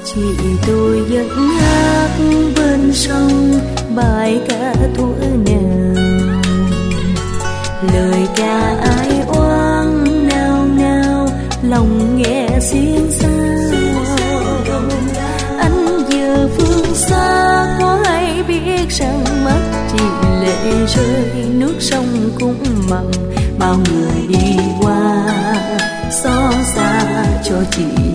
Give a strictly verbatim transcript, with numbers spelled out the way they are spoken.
Chị tôi vẫn hát bên sông bài ca thuở nào, lời ca ai oán nao nao lòng nghe xiên sao. Anh giờ phương xa có hay biết rằng mắt chị lệ rơi, nước sông cũng mặn bao người đi qua xót xa cho chị